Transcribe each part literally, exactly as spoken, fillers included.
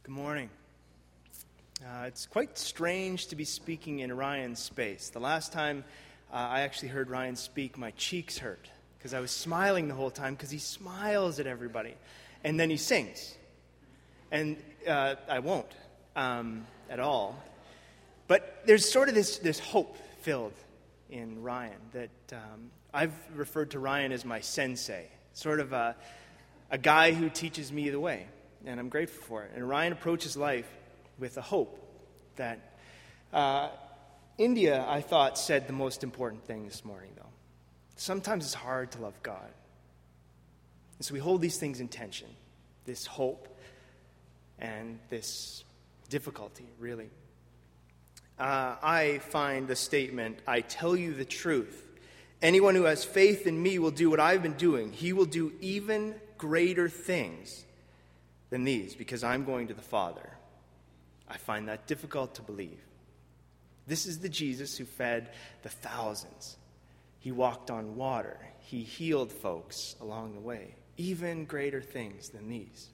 Good morning. Uh, it's quite strange to be speaking in Ryan's space. The last time uh, I actually heard Ryan speak, my cheeks hurt because I was smiling the whole time because he smiles at everybody. And then he sings. And uh, I won't um, at all. But there's sort of this, this hope filled in Ryan that um, I've referred to Ryan as my sensei, sort of a, a guy who teaches me the way. And I'm grateful for it. And Ryan approaches life with a hope that uh, India, I thought, said the most important thing this morning, though. Sometimes it's hard to love God. And so we hold these things in tension, this hope and this difficulty, really. Uh, I find the statement, I tell you the truth. Anyone who has faith in me will do what I've been doing. He will do even greater things than these, because I'm going to the Father. I find that difficult to believe. This is the Jesus who fed the thousands. He walked on water. He healed folks along the way. Even greater things than these.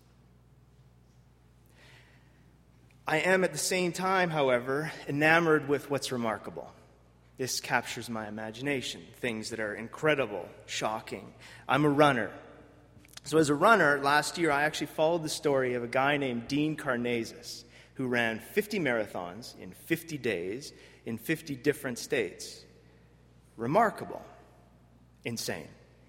I am at the same time, however, enamored with what's remarkable. This captures my imagination. Things that are incredible, shocking. I'm a runner. So as a runner, last year I actually followed the story of a guy named Dean Karnazes who ran fifty marathons in fifty days in fifty different states. Remarkable. Insane.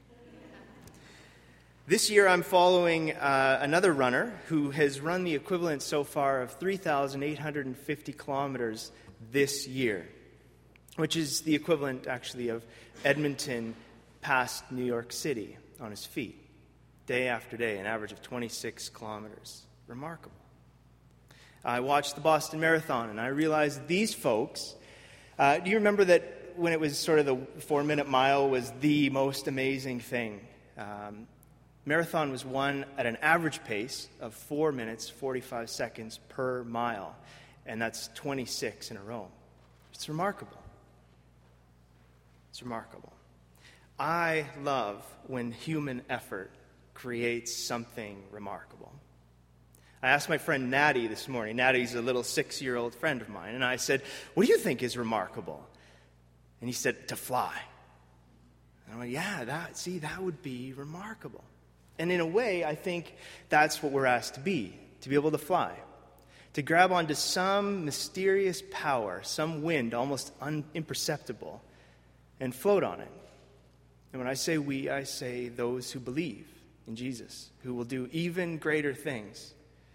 This year I'm following uh, another runner who has run the equivalent so far of three thousand eight hundred fifty kilometers this year, which is the equivalent actually of Edmonton past New York City on his feet. Day after day, an average of twenty-six kilometers. Remarkable. I watched the Boston Marathon, and I realized these folks, uh, do you remember that when it was sort of the four-minute mile was the most amazing thing? Um, marathon was won at an average pace of four minutes, forty-five seconds per mile, and that's twenty-six in a row. It's remarkable. It's remarkable. I love when human effort creates something remarkable. I asked my friend Natty this morning. Natty's a little six-year-old friend of mine. And I said, what do you think is remarkable? And he said, to fly. And I went, yeah, that, see, that would be remarkable. And in a way, I think that's what we're asked to be, to be able to fly. To grab onto some mysterious power, some wind, almost un- imperceptible, and float on it. And when I say we, I say those who believe in Jesus, who will do even greater things.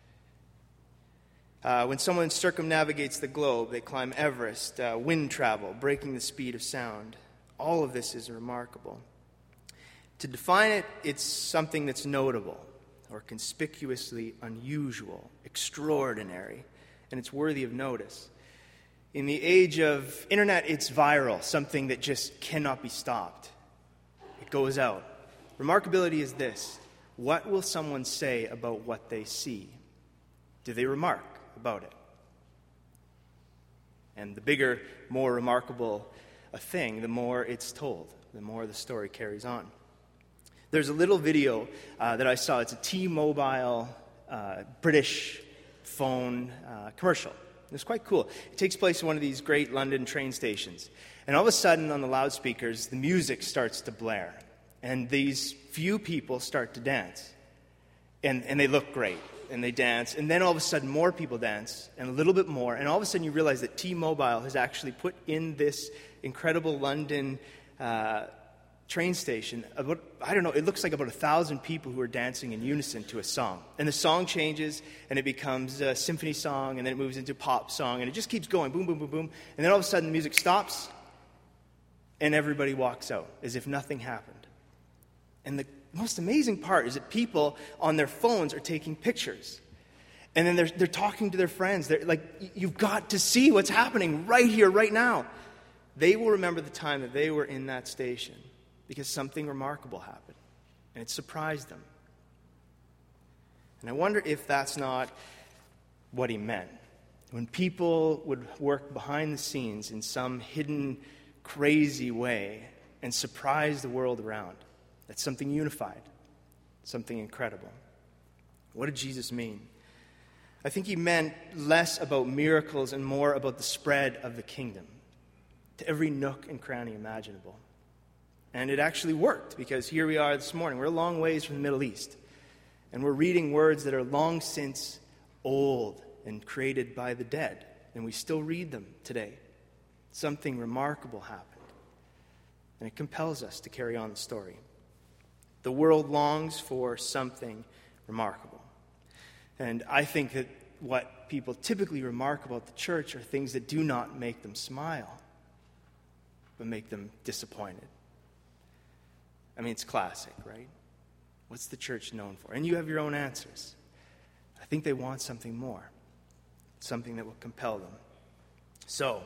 Uh, when someone circumnavigates the globe, they climb Everest, uh, wind travel, breaking the speed of sound. All of this is remarkable. To define it, it's something that's notable or conspicuously unusual, extraordinary, and it's worthy of notice. In the age of internet, it's viral, something that just cannot be stopped. It goes out. Remarkability is this. What will someone say about what they see? Do they remark about it? And the bigger, more remarkable a thing, the more it's told, the more the story carries on. There's a little video uh, that I saw. It's a T-Mobile uh, British phone uh, commercial. It's quite cool. It takes place in one of these great London train stations. And all of a sudden, on the loudspeakers, the music starts to blare. And these few people start to dance. And, and they look great. And they dance. And then all of a sudden, more people dance. And a little bit more. And all of a sudden, you realize that T-Mobile has actually put in this incredible London uh, train station, about, I don't know, it looks like about a thousand people who are dancing in unison to a song. And the song changes, and it becomes a symphony song, and then it moves into a pop song. And it just keeps going, boom, boom, boom, boom. And then all of a sudden, the music stops, and everybody walks out as if nothing happened. And the most amazing part is that people on their phones are taking pictures. And then they're, they're talking to their friends. They're like, you've got to see what's happening right here, right now. They will remember the time that they were in that station because something remarkable happened. And it surprised them. And I wonder if that's not what he meant. When people would work behind the scenes in some hidden, crazy way and surprise the world around. That's something unified, something incredible. What did Jesus mean? I think he meant less about miracles and more about the spread of the kingdom to every nook and cranny imaginable. And it actually worked, because here we are this morning. We're a long ways from the Middle East, and we're reading words that are long since old and created by the dead, and we still read them today. Something remarkable happened, and it compels us to carry on the story. The world longs for something remarkable. And I think that what people typically remark about the church are things that do not make them smile, but make them disappointed. I mean, it's classic, right? What's the church known for? And you have your own answers. I think they want something more, something that will compel them. So,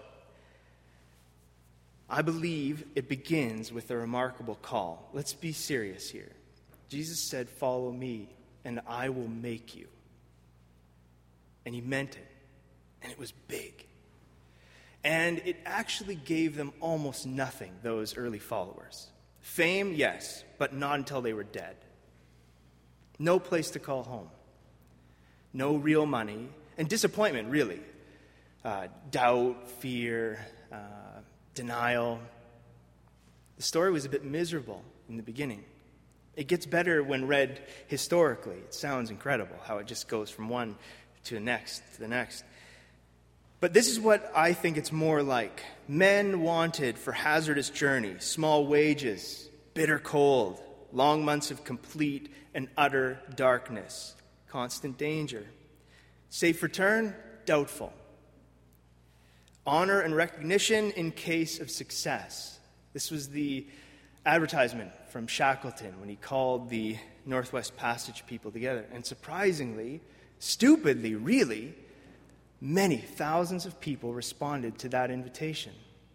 I believe it begins with a remarkable call. Let's be serious here. Jesus said, "Follow me, and I will make you." And he meant it. And it was big. And it actually gave them almost nothing, those early followers. Fame, yes, but not until they were dead. No place to call home. No real money. And disappointment, really. Uh, doubt, fear, uh, denial. The story was a bit miserable in the beginning. It gets better when read historically. It sounds incredible how it just goes from one to the next, to the next. But this is what I think it's more like. Men wanted for hazardous journeys, small wages, bitter cold, long months of complete and utter darkness, constant danger. Safe return? Doubtful. Honor and recognition in case of success. This was the advertisement from Shackleton when he called the Northwest Passage people together. And surprisingly, stupidly, really, many thousands of people responded to that invitation.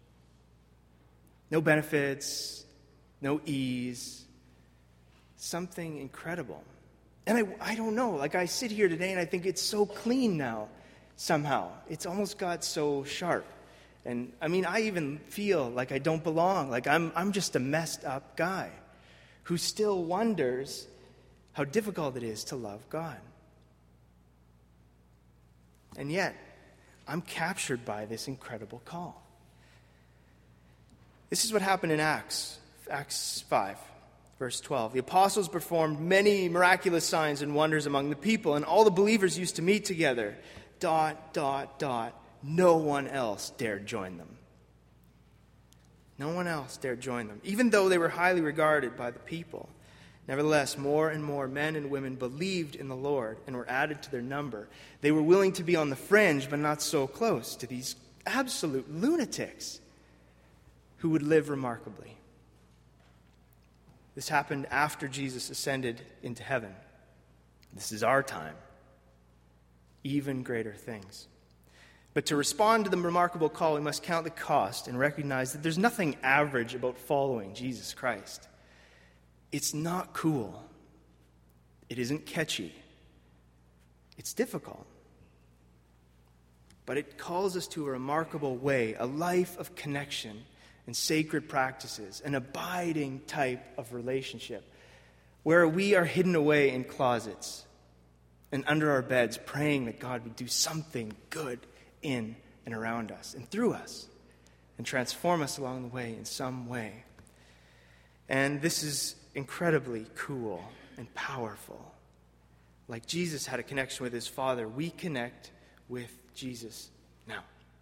No benefits, no ease, something incredible. And I, I don't know, like I sit here today and I think it's so clean now, somehow. It's almost got so sharp. And I mean, I even feel like I don't belong, like I'm, I'm just a messed up guy who still wonders how difficult it is to love God. And yet, I'm captured by this incredible call. This is what happened in Acts, Acts five, verse twelve. The apostles performed many miraculous signs and wonders among the people, and all the believers used to meet together. Dot, dot, dot. No one else dared join them. No one else dared join them, even though they were highly regarded by the people. Nevertheless, more and more men and women believed in the Lord and were added to their number. They were willing to be on the fringe, but not so close to these absolute lunatics who would live remarkably. This happened after Jesus ascended into heaven. This is our time. Even greater things. But to respond to the remarkable call, we must count the cost and recognize that there's nothing average about following Jesus Christ. It's not cool. It isn't catchy. It's difficult. But it calls us to a remarkable way, a life of connection and sacred practices, an abiding type of relationship, where we are hidden away in closets and under our beds, praying that God would do something good in and around us and through us and transform us along the way in some way. And this is incredibly cool and powerful. Like Jesus had a connection with his Father, we connect with Jesus now.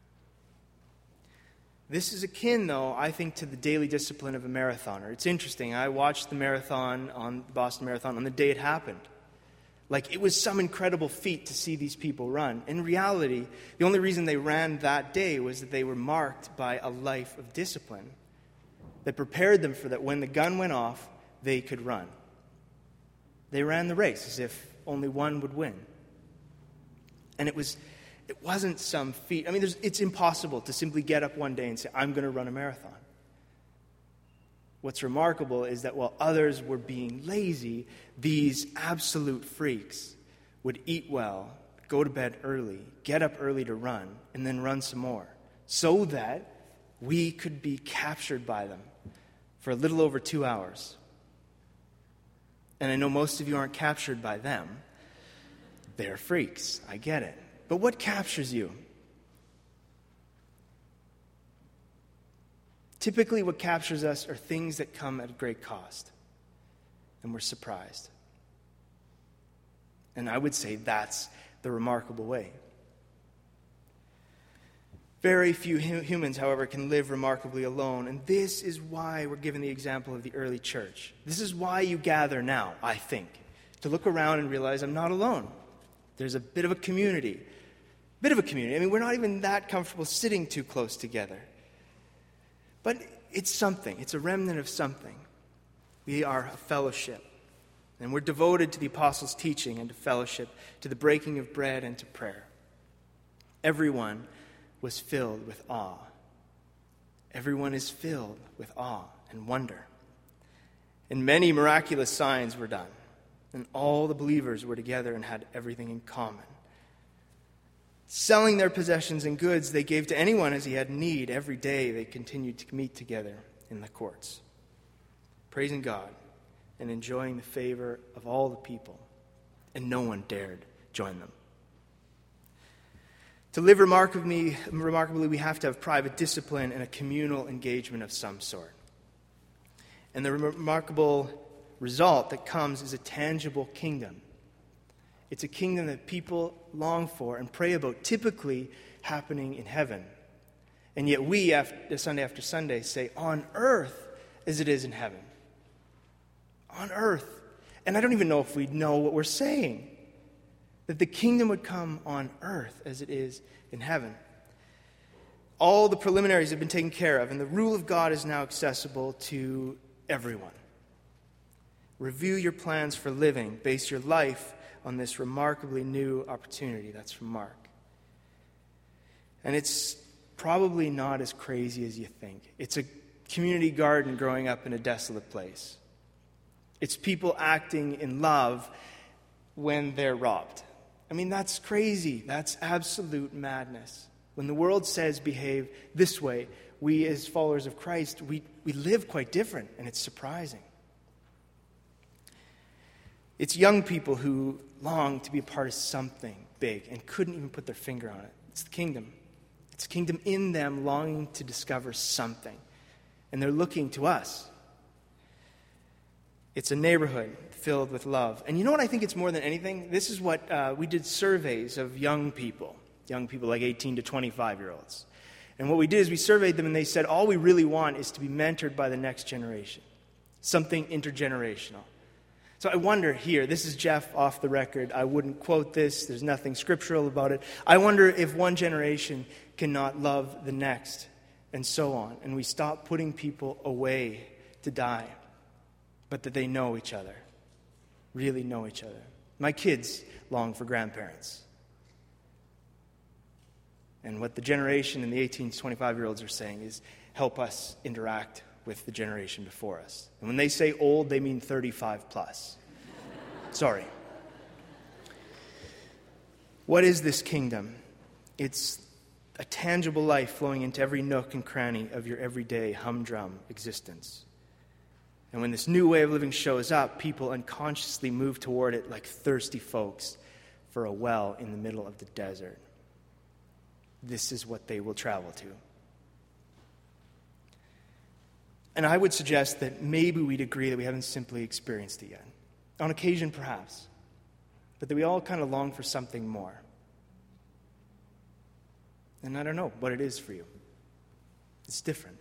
This is akin, though, I think, to the daily discipline of a marathoner. It's interesting. I watched the marathon, on the Boston Marathon, on the day it happened. Like, it was some incredible feat to see these people run. In reality, the only reason they ran that day was that they were marked by a life of discipline that prepared them for that when the gun went off, they could run. They ran the race as if only one would win. And it was, it wasn't some feat. I mean, there's, it's impossible to simply get up one day and say, I'm going to run a marathon. What's remarkable is that while others were being lazy, these absolute freaks would eat well, go to bed early, get up early to run, and then run some more, so that we could be captured by them for a little over two hours. And I know most of you aren't captured by them, They're freaks. I get it. But what captures you? Typically, what captures us are things that come at a great cost, and we're surprised. And I would say that's the remarkable way. Very few humans, however, can live remarkably alone, and this is why we're given the example of the early church. This is why you gather now, I think, to look around and realize I'm not alone. There's a bit of a community. Bit of a community. I mean, we're not even that comfortable sitting too close together. But it's something. It's a remnant of something. We are a fellowship. And we're devoted to the apostles' teaching and to fellowship, to the breaking of bread and to prayer. Everyone was filled with awe. Everyone is filled with awe and wonder. And many miraculous signs were done. And all the believers were together and had everything in common. Selling their possessions and goods, they gave to anyone as he had need. Every day they continued to meet together in the courts, praising God and enjoying the favor of all the people. And no one dared join them. To live remarkably, remarkably, we have to have private discipline and a communal engagement of some sort. And the remarkable result that comes is a tangible kingdom. It's a kingdom that people long for and pray about, typically happening in heaven. And yet we, after, Sunday after Sunday, say, on earth as it is in heaven. On earth. And I don't even know if we know what we're saying. That the kingdom would come on earth as it is in heaven. All the preliminaries have been taken care of, and the rule of God is now accessible to everyone. Review your plans for living. Base your life on this remarkably new opportunity. That's from Mark. And it's probably not as crazy as you think. It's a community garden growing up in a desolate place. It's people acting in love when they're robbed. I mean, that's crazy. That's absolute madness. When the world says behave this way, we as followers of Christ, we, we live quite different, and it's surprising. It's young people who long to be a part of something big and couldn't even put their finger on it. It's the kingdom. It's the kingdom in them longing to discover something. And they're looking to us. It's a neighborhood filled with love. And you know what I think it's more than anything? This is what uh, we did surveys of young people, young people like eighteen to twenty-five-year-olds. And what we did is we surveyed them, and they said, all we really want is to be mentored by the next generation, something intergenerational. So I wonder here, this is Jeff off the record. I wouldn't quote this. There's nothing scriptural about it. I wonder if one generation cannot love the next, and so on. And we stop putting people away to die, but that they know each other, really know each other. My kids long for grandparents. And what the generation and the eighteen to twenty-five-year-olds are saying is, help us interact with the generation before us. And when they say old, they mean thirty-five plus. Sorry. What is this kingdom? It's a tangible life flowing into every nook and cranny of your everyday humdrum existence. And when this new way of living shows up, people unconsciously move toward it like thirsty folks for a well in the middle of the desert. This is what they will travel to. And I would suggest that maybe we'd agree that we haven't simply experienced it yet. On occasion, perhaps. But that we all kind of long for something more. And I don't know what it is for you. It's different.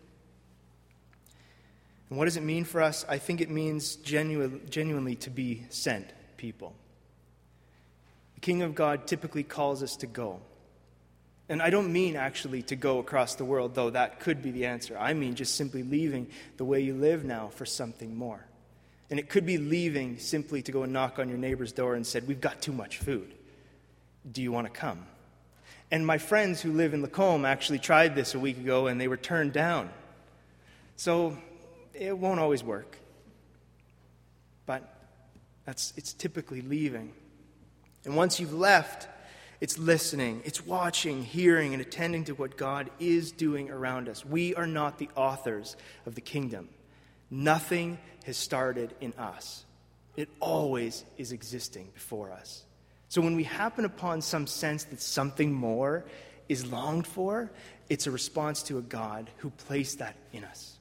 And what does it mean for us? I think it means genu- genuinely to be sent people. The kingdom of God typically calls us to go. And I don't mean actually to go across the world, though that could be the answer. I mean just simply leaving the way you live now for something more. And it could be leaving simply to go and knock on your neighbor's door and said, we've got too much food. Do you want to come? And my friends who live in Lacombe actually tried this a week ago, and they were turned down. So it won't always work. But that's it's typically leaving. And once you've left, it's listening, it's watching, hearing, and attending to what God is doing around us. We are not the authors of the kingdom. Nothing has started in us. It always is existing before us. So when we happen upon some sense that something more is longed for, it's a response to a God who placed that in us.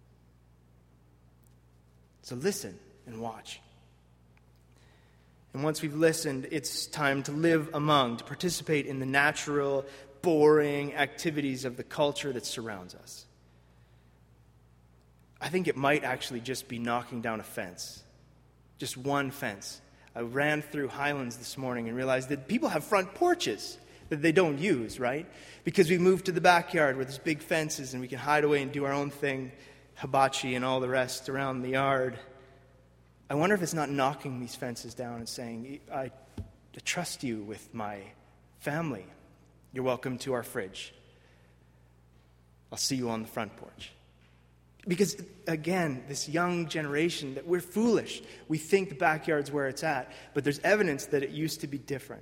So listen and watch. And once we've listened, it's time to live among, to participate in the natural, boring activities of the culture that surrounds us. I think it might actually just be knocking down a fence. Just one fence. I ran through Highlands this morning and realized that people have front porches that they don't use, right? Because we moved to the backyard where there's big fences and we can hide away and do our own thing, hibachi and all the rest around the yard. I wonder if it's not knocking these fences down and saying, I trust you with my family. You're welcome to our fridge. I'll see you on the front porch. Because, again, this young generation, that we're foolish. We think the backyard's where it's at. But there's evidence that it used to be different.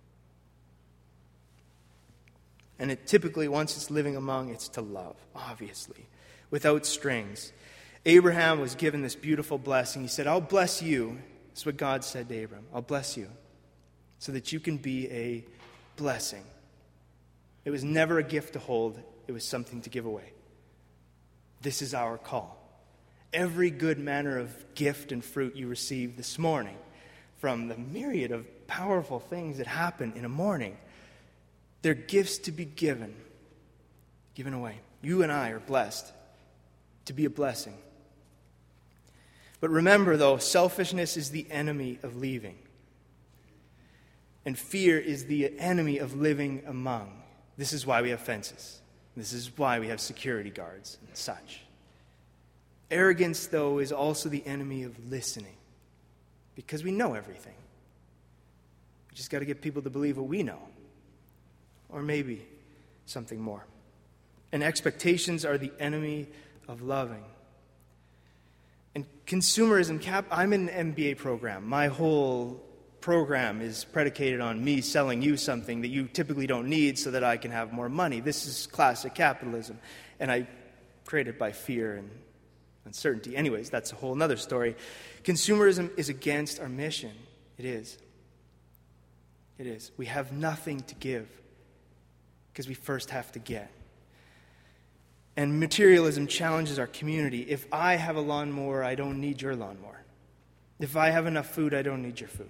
And it typically, once it's living among, it's to love, obviously, without strings. Abraham was given this beautiful blessing. He said, I'll bless you. That's what God said to Abraham. I'll bless you so that you can be a blessing. It was never a gift to hold. It was something to give away. This is our call. Every good manner of gift and fruit you receive this morning, from the myriad of powerful things that happen in a morning, they're gifts to be given, given away. You and I are blessed to be a blessing. But remember, though, selfishness is the enemy of leaving. And fear is the enemy of living among. This is why we have fences. This is why we have security guards and such. Arrogance, though, is also the enemy of listening. Because we know everything. We just got to get people to believe what we know. Or maybe something more. And expectations are the enemy of loving. And consumerism, cap- I'm in an M B A program. My whole program is predicated on me selling you something that you typically don't need so that I can have more money. This is classic capitalism. And I created by fear and uncertainty. Anyways, that's a whole other story. Consumerism is against our mission. It is. It is. We have nothing to give because we first have to get. And materialism challenges our community. If I have a lawnmower, I don't need your lawnmower. If I have enough food, I don't need your food.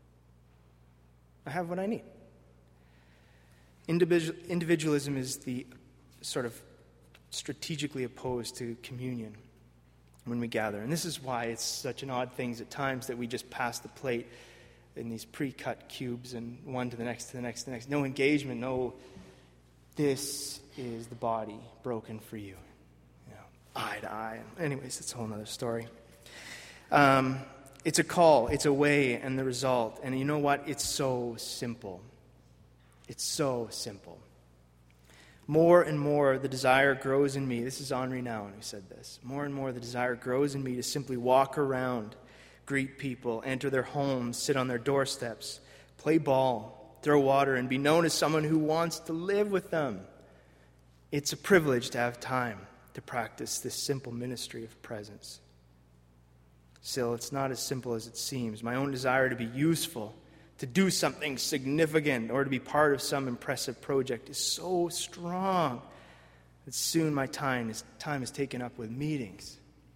I have what I need. Individual, individualism is the sort of strategically opposed to communion when we gather. And this is why it's such an odd thing at times that we just pass the plate in these pre-cut cubes and one to the next, to the next, to the next. No engagement, no, this is the body broken for you. You know, eye to eye. Anyways, that's a whole other story. Um... It's a call, it's a way, and the result. And you know what? It's so simple. It's so simple. More and more the desire grows in me. This is Henri Nouwen who said this. More and more the desire grows in me to simply walk around, greet people, enter their homes, sit on their doorsteps, play ball, throw water, and be known as someone who wants to live with them. It's a privilege to have time to practice this simple ministry of presence. Still, it's not as simple as it seems. My own desire to be useful, to do something significant, or to be part of some impressive project is so strong that soon my time is, time is taken up with meetings,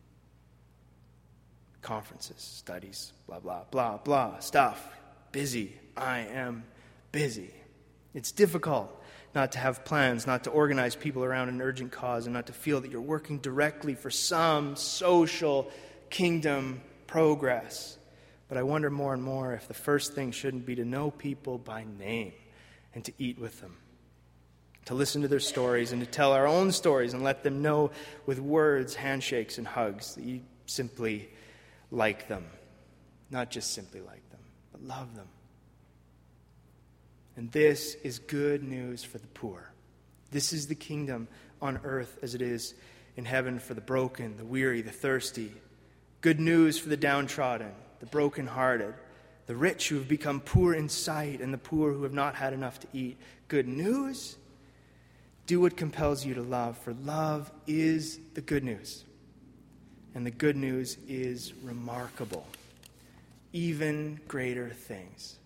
conferences, studies, blah, blah, blah, blah, stuff. Busy. I am busy. It's difficult not to have plans, not to organize people around an urgent cause, and not to feel that you're working directly for some social kingdom progress. But I wonder more and more if the first thing shouldn't be to know people by name and to eat with them, to listen to their stories and to tell our own stories and let them know with words, handshakes, and hugs that you simply like them. Not just simply like them, but love them. And this is good news for the poor. This is the kingdom on earth as it is in heaven for the broken, the weary, the thirsty. Good news for the downtrodden, the brokenhearted, the rich who have become poor in sight, and the poor who have not had enough to eat. Good news? Do what compels you to love, for love is the good news. And the good news is remarkable. Even greater things.